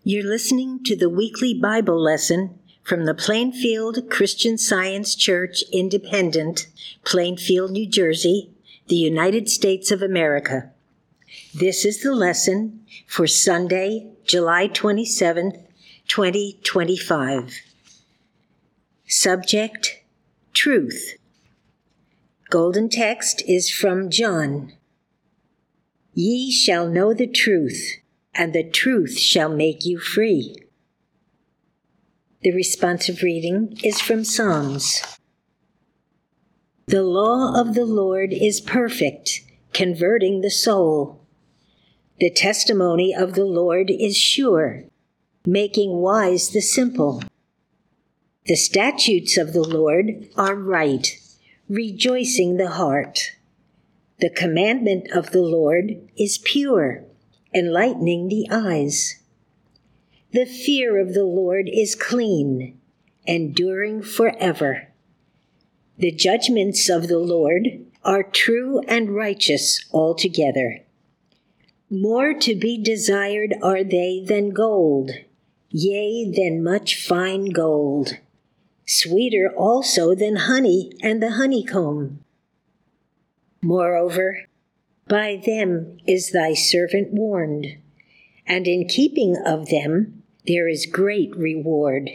You're listening to the weekly Bible lesson from the Plainfield Christian Science Church Independent, Plainfield, New Jersey, the United States of America. This is the lesson for Sunday, July 27th, 2025. Subject, Truth. Golden text is from John. Ye shall know the truth, and the truth shall make you free. The responsive reading is from Psalms. The law of the Lord is perfect, converting the soul. The testimony of the Lord is sure, making wise the simple. The statutes of the Lord are right, rejoicing the heart. The commandment of the Lord is pure, enlightening the eyes. The fear of the Lord is clean, enduring forever. The judgments of the Lord are true and righteous altogether. More to be desired are they than gold, yea, than much fine gold. Sweeter also than honey and the honeycomb. Moreover, by them is thy servant warned, and in keeping of them there is great reward.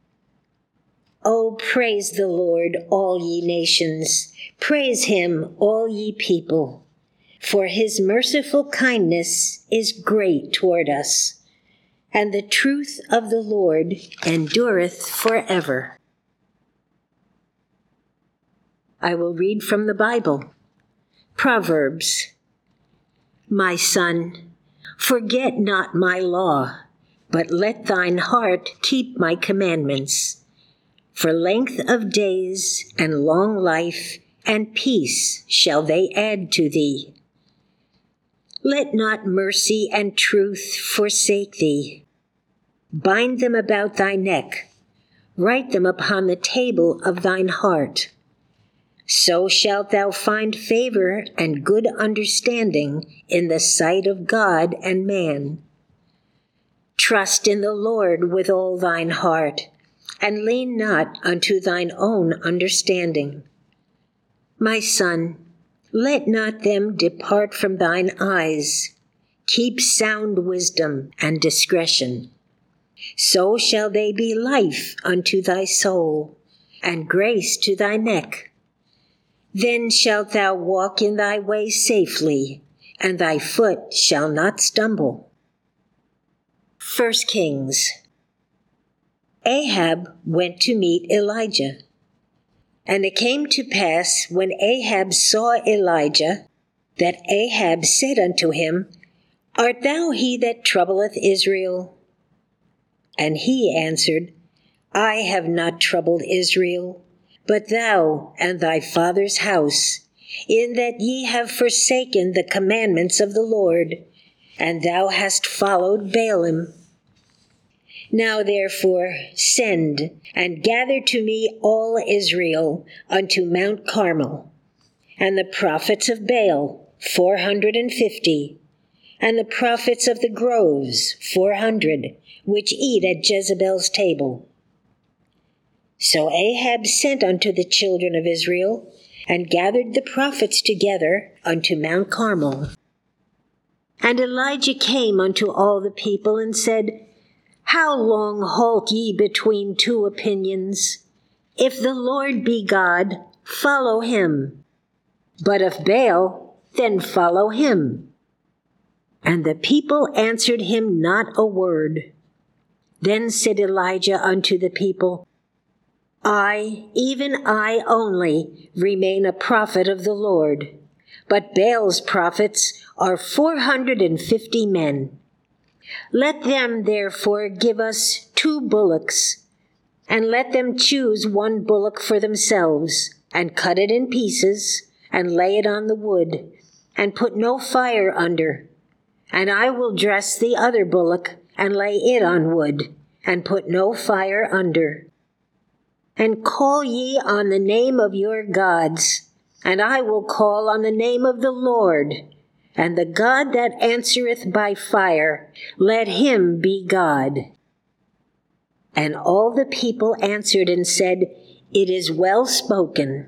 O praise the Lord, all ye nations, praise him, all ye people, for his merciful kindness is great toward us, and the truth of the Lord endureth forever. I will read from the Bible. Proverbs. My son, forget not my law, but let thine heart keep my commandments. For length of days and long life and peace shall they add to thee. Let not mercy and truth forsake thee. Bind them about thy neck, write them upon the table of thine heart. So shalt thou find favor and good understanding in the sight of God and man. Trust in the Lord with all thine heart, and lean not unto thine own understanding. My son, let not them depart from thine eyes. Keep sound wisdom and discretion. So shall they be life unto thy soul, and grace to thy neck. Then shalt thou walk in thy way safely, and thy foot shall not stumble. 1 Kings. Ahab went to meet Elijah. And it came to pass, when Ahab saw Elijah, that Ahab said unto him, Art thou he that troubleth Israel? And he answered, I have not troubled Israel, but thou and thy father's house, in that ye have forsaken the commandments of the Lord, and thou hast followed Baalim. Now therefore send, and gather to me all Israel unto Mount Carmel, and the prophets of Baal 450, and the prophets of the groves 400, which eat at Jezebel's table. So Ahab sent unto the children of Israel, and gathered the prophets together unto Mount Carmel. And Elijah came unto all the people, and said, How long halt ye between two opinions? If the Lord be God, follow him. But if Baal, then follow him. And the people answered him not a word. Then said Elijah unto the people, I, even I only, remain a prophet of the Lord, but Baal's prophets are 450 men. Let them therefore give us 2 bullocks, and let them choose 1 bullock for themselves, and cut it in pieces, and lay it on the wood, and put no fire under. And I will dress the other bullock, and lay it on wood, and put no fire under. And call ye on the name of your gods, and I will call on the name of the Lord, and the God that answereth by fire, let him be God. And all the people answered and said, It is well spoken.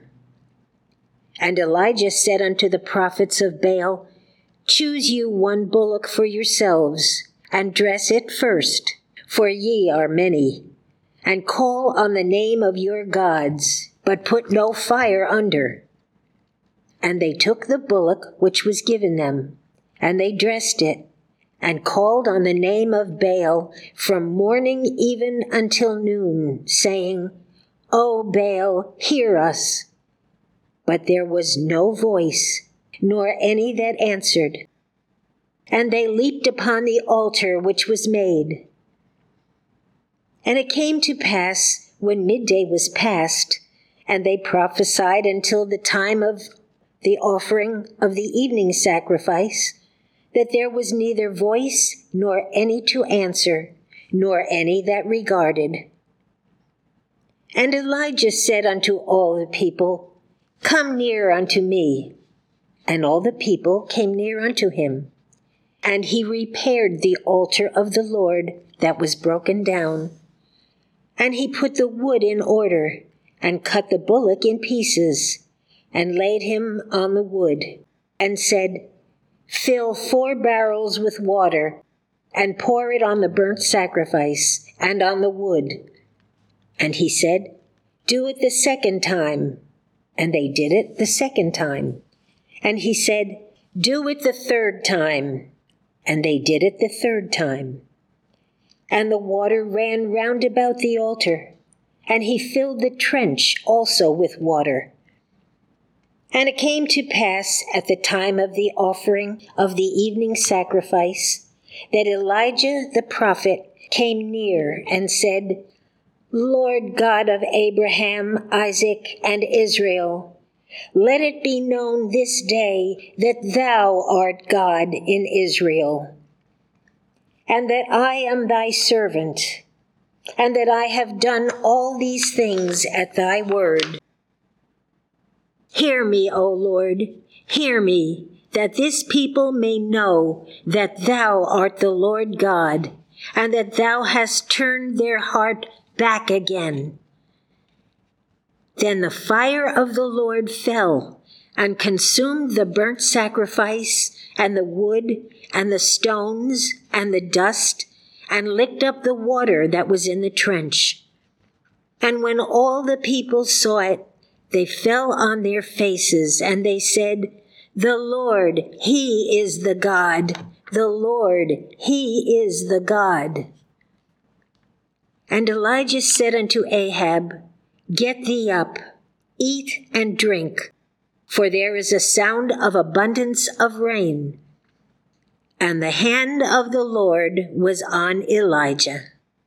And Elijah said unto the prophets of Baal, Choose you one bullock for yourselves, and dress it first, for ye are many, and call on the name of your gods, but put no fire under. And they took the bullock which was given them, and they dressed it, and called on the name of Baal from morning even until noon, saying, O Baal, hear us. But there was no voice, nor any that answered. And they leaped upon the altar which was made. And it came to pass, when midday was past, and they prophesied until the time of the offering of the evening sacrifice, that there was neither voice, nor any to answer, nor any that regarded. And Elijah said unto all the people, Come near unto me. And all the people came near unto him. And he repaired the altar of the Lord that was broken down. And he put the wood in order, and cut the bullock in pieces, and laid him on the wood, and said, Fill 4 barrels with water, and pour it on the burnt sacrifice, and on the wood. And he said, Do it the second time. And they did it the second time. And he said, Do it the third time. And they did it the third time. And the water ran round about the altar, and he filled the trench also with water. And it came to pass at the time of the offering of the evening sacrifice, that Elijah the prophet came near and said, Lord God of Abraham, Isaac, and Israel, let it be known this day that thou art God in Israel, and that I am thy servant, and that I have done all these things at thy word. Hear me, O Lord, hear me, that this people may know that thou art the Lord God, and that thou hast turned their heart back again. Then the fire of the Lord fell, and consumed the burnt sacrifice, and the wood, and the stones, and the dust, and licked up the water that was in the trench. And when all the people saw it, they fell on their faces, and they said, The Lord, he is the God. The Lord, he is the God. And Elijah said unto Ahab, Get thee up, eat and drink, for there is a sound of abundance of rain. And the hand of the Lord was on Elijah.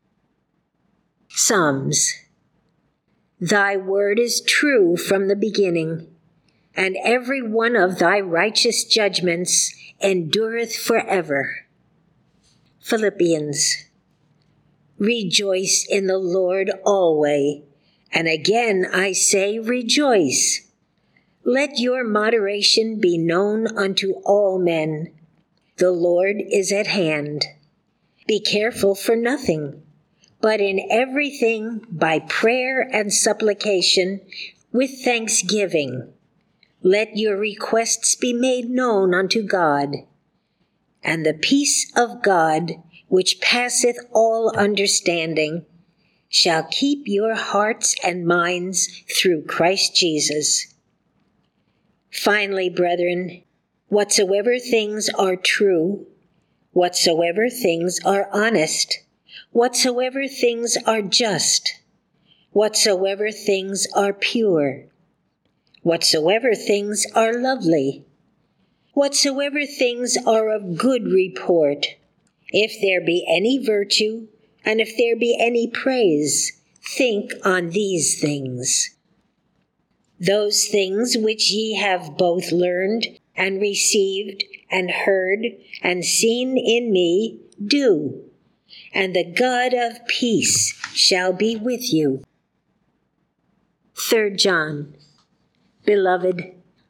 Psalms. Thy word is true from the beginning, and every one of thy righteous judgments endureth forever. Philippians. Rejoice in the Lord always, and again I say rejoice. Let your moderation be known unto all men. The Lord is at hand. Be careful for nothing, but in everything by prayer and supplication with thanksgiving. Let your requests be made known unto God. And the peace of God, which passeth all understanding, shall keep your hearts and minds through Christ Jesus. Finally, brethren, whatsoever things are true, whatsoever things are honest, whatsoever things are just, whatsoever things are pure, whatsoever things are lovely, whatsoever things are of good report, if there be any virtue, and if there be any praise, think on these things. Those things which ye have both learned and received and heard and seen in me, do, and the God of peace shall be with you. 3 John. Beloved,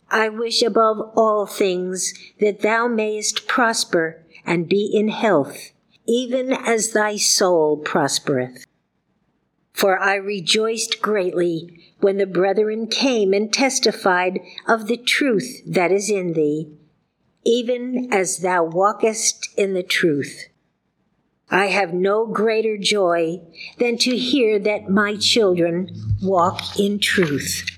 I wish above all things that thou mayest prosper and be in health, even as thy soul prospereth. For I rejoiced greatly when the brethren came and testified of the truth that is in thee, even as thou walkest in the truth. I have no greater joy than to hear that my children walk in truth.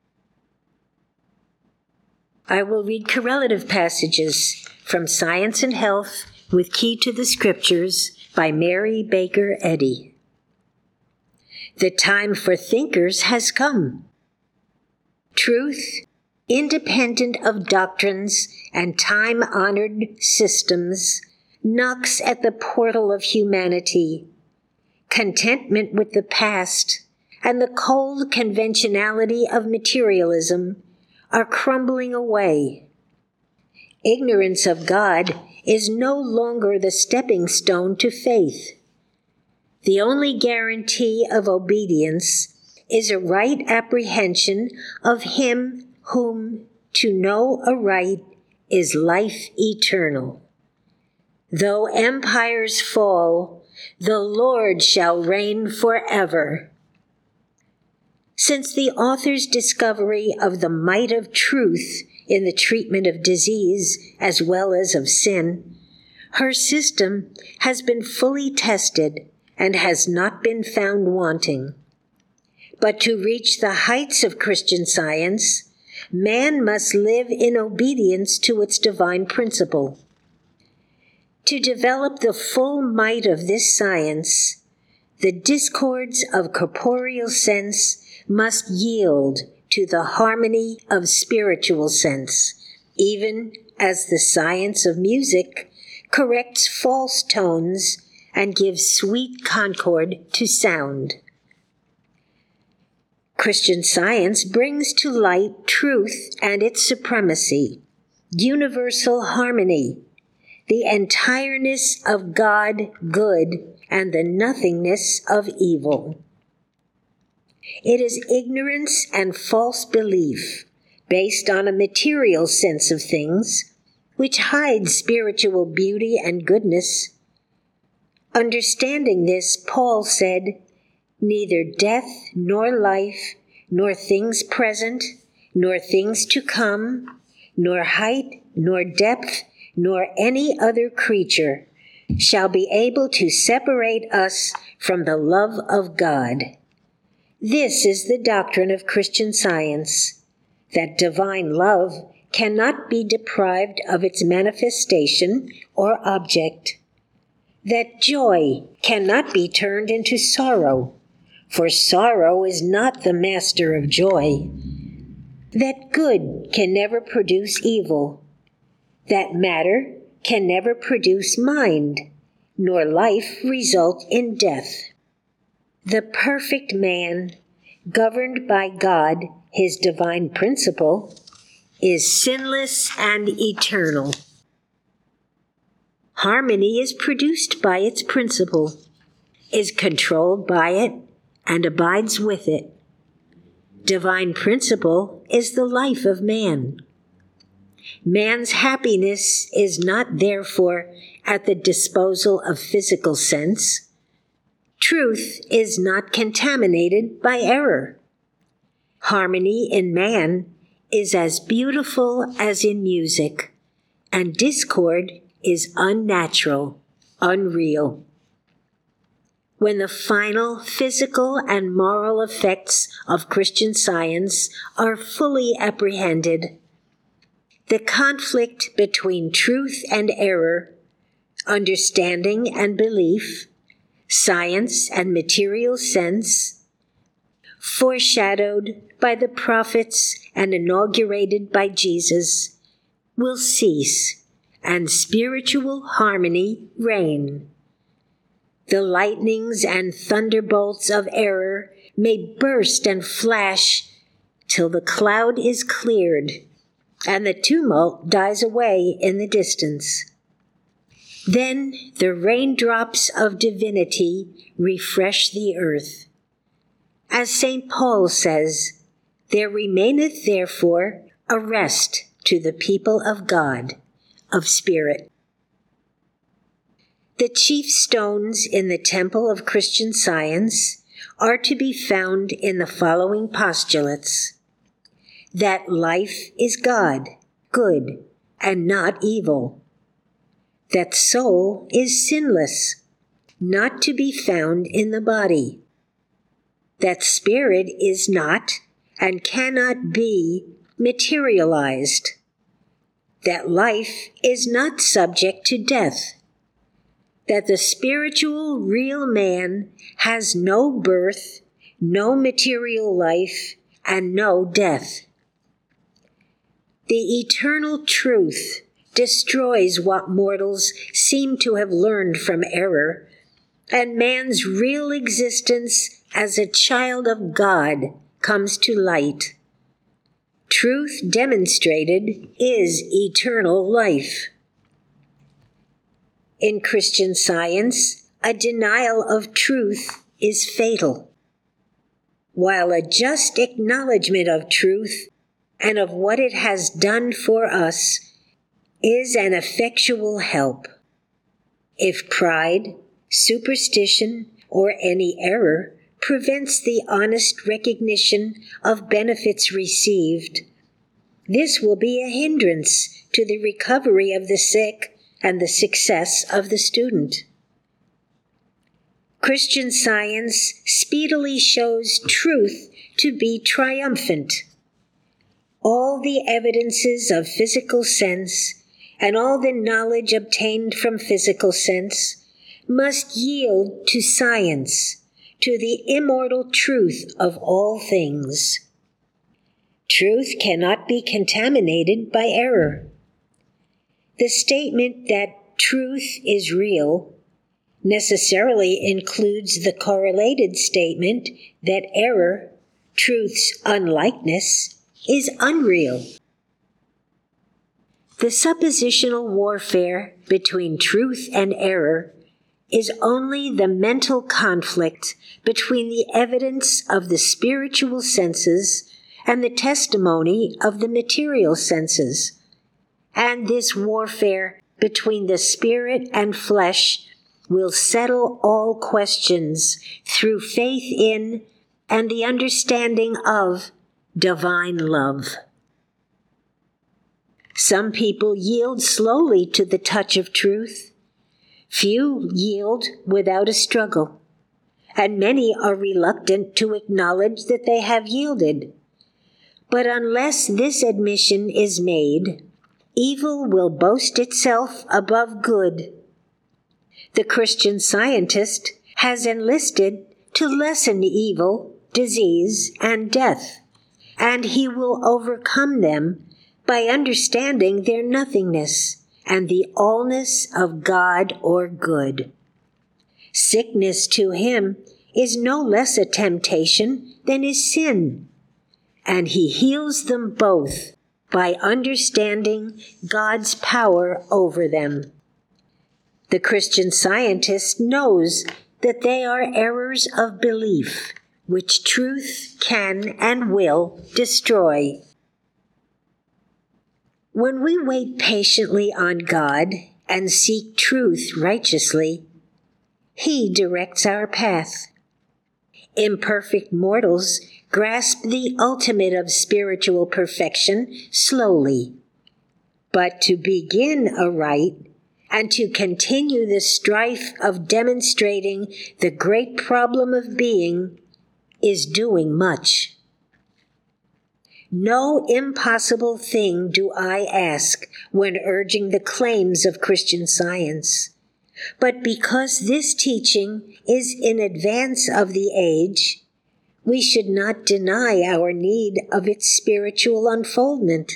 I will read correlative passages from Science and Health with Key to the Scriptures by Mary Baker Eddy. The time for thinkers has come. Truth, independent of doctrines and time-honored systems, knocks at the portal of humanity. Contentment with the past and the cold conventionality of materialism are crumbling away. Ignorance of God is no longer the stepping stone to faith. The only guarantee of obedience is a right apprehension of Him whom to know aright is life eternal. Though empires fall, the Lord shall reign forever. Since the author's discovery of the might of truth in the treatment of disease as well as of sin, her system has been fully tested and has not been found wanting. But to reach the heights of Christian Science, man must live in obedience to its divine principle. To develop the full might of this science, the discords of corporeal sense must yield to the harmony of spiritual sense, even as the science of music corrects false tones and gives sweet concord to sound. Christian Science brings to light truth and its supremacy, universal harmony, the entireness of God good, and the nothingness of evil. It is ignorance and false belief, based on a material sense of things, which hides spiritual beauty and goodness. Understanding this, Paul said, "Neither death nor life, nor things present, nor things to come, nor height, nor depth, nor any other creature shall be able to separate us from the love of God." This is the doctrine of Christian Science, that divine love cannot be deprived of its manifestation or object, that joy cannot be turned into sorrow, for sorrow is not the master of joy, that good can never produce evil, that matter can never produce mind, nor life result in death. The perfect man, governed by God, his divine principle, is sinless and eternal. Harmony is produced by its principle, is controlled by it, and abides with it. Divine principle is the life of man. Man's happiness is not, therefore, at the disposal of physical sense. Truth is not contaminated by error. Harmony in man is as beautiful as in music, and discord is unnatural, unreal. When the final physical and moral effects of Christian Science are fully apprehended, the conflict between truth and error, understanding and belief, science and material sense, foreshadowed by the prophets and inaugurated by Jesus, will cease and spiritual harmony reign. The lightnings and thunderbolts of error may burst and flash till the cloud is cleared and the tumult dies away in the distance. Then the raindrops of divinity refresh the earth. As St. Paul says, "There remaineth therefore a rest to the people of God, of spirit. The chief stones in the temple of Christian Science are to be found in the following postulates: that life is God, good, and not evil; that soul is sinless, not to be found in the body; that spirit is not and cannot be materialized; that life is not subject to death; that the spiritual real man has no birth, no material life, and no death. The eternal truth destroys what mortals seem to have learned from error, and man's real existence as a child of God comes to light. Truth demonstrated is eternal life. In Christian Science, a denial of truth is fatal, while a just acknowledgement of truth and of what it has done for us is an effectual help. If pride, superstition, or any error prevents the honest recognition of benefits received, this will be a hindrance to the recovery of the sick and the success of the student. Christian Science speedily shows truth to be triumphant. All the evidences of physical sense and all the knowledge obtained from physical sense must yield to science, to the immortal truth of all things. Truth cannot be contaminated by error. The statement that truth is real necessarily includes the correlated statement that error, truth's unlikeness, is unreal. The suppositional warfare between truth and error is only the mental conflict between the evidence of the spiritual senses and the testimony of the material senses. And this warfare between the spirit and flesh will settle all questions through faith in and the understanding of divine love. Some people yield slowly to the touch of truth. Few yield without a struggle, and many are reluctant to acknowledge that they have yielded. But unless this admission is made, evil will boast itself above good. The Christian Scientist has enlisted to lessen evil, disease, and death, and he will overcome them by understanding their nothingness and the allness of God or good. Sickness to him is no less a temptation than is sin, and he heals them both by understanding God's power over them. The Christian Scientist knows that they are errors of belief, which truth can and will destroy. When we wait patiently on God and seek truth righteously, He directs our path. Imperfect mortals grasp the ultimate of spiritual perfection slowly. But to begin aright and to continue the strife of demonstrating the great problem of being is doing much. No impossible thing do I ask when urging the claims of Christian Science. But because this teaching is in advance of the age, we should not deny our need of its spiritual unfoldment.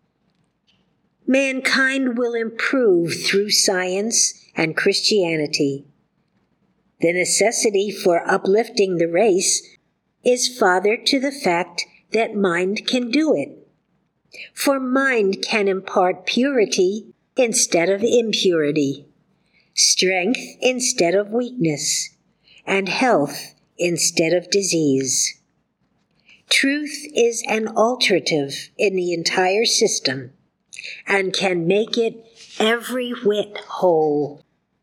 Mankind will improve through science and Christianity. The necessity for uplifting the race is fathered to the fact that mind can do it. For mind can impart purity instead of impurity, strength instead of weakness, and health instead of disease. Truth is an alterative in the entire system and can make it every whit whole.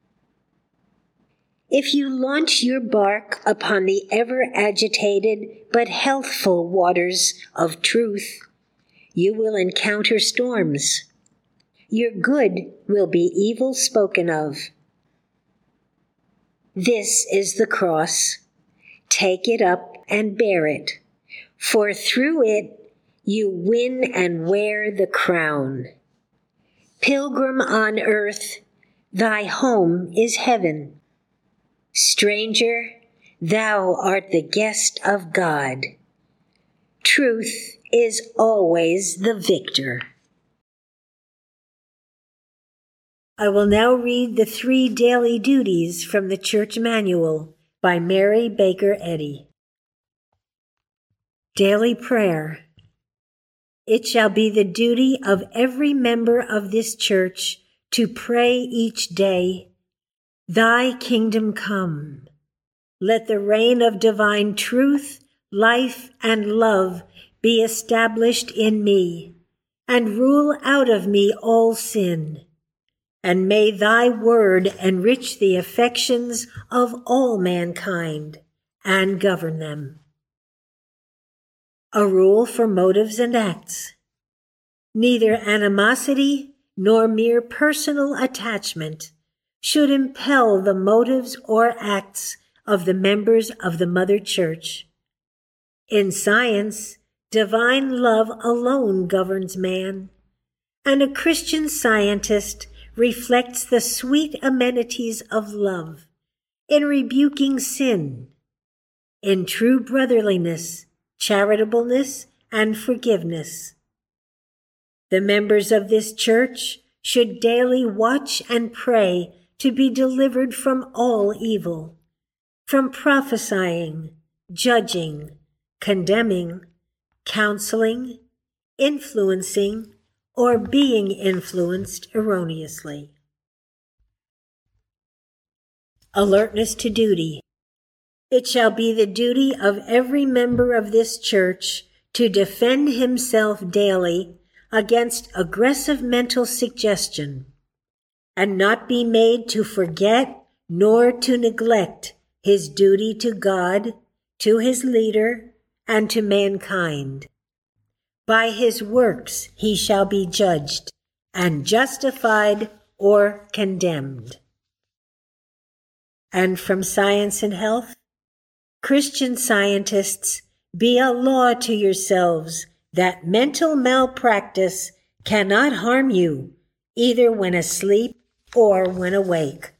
If you launch your bark upon the ever-agitated but healthful waters of truth, you will encounter storms. Your good will be evil spoken of. This is the cross. Take it up and bear it, for through it you win and wear the crown. Pilgrim on earth, thy home is heaven. Stranger, thou art the guest of God. Truth is always the victor. I will now read the 3 daily duties from the Church Manual by Mary Baker Eddy. Daily Prayer. It shall be the duty of every member of this church to pray each day, Thy kingdom come. Let the reign of divine truth, life, and love be established in me, and rule out of me all sin. And may thy word enrich the affections of all mankind and govern them. A rule for motives and acts. Neither animosity nor mere personal attachment should impel the motives or acts of the members of the Mother Church. In science, divine love alone governs man, and a Christian scientist reflects the sweet amenities of love in rebuking sin, in true brotherliness, charitableness, and forgiveness. The members of this church should daily watch and pray to be delivered from all evil, from prophesying, judging, condemning, counseling, influencing, or being influenced erroneously. Alertness to duty. It shall be the duty of every member of this church to defend himself daily against aggressive mental suggestion, and not be made to forget nor to neglect his duty to God, to his leader, and to mankind. By his works he shall be judged, and justified or condemned. And from Science and Health, Christian scientists, be a law to yourselves that mental malpractice cannot harm you, either when asleep or when awake.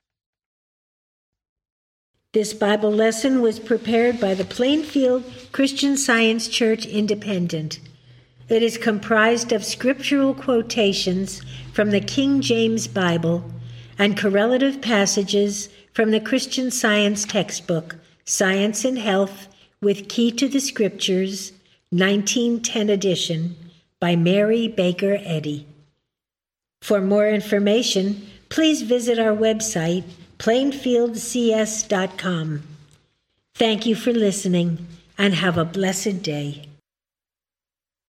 This Bible lesson was prepared by the Plainfield Christian Science Church Independent. It is comprised of scriptural quotations from the King James Bible and correlative passages from the Christian Science textbook, Science and Health with Key to the Scriptures, 1910 edition, by Mary Baker Eddy. For more information, please visit our website, plainfieldcs.com. Thank you for listening, and have a blessed day.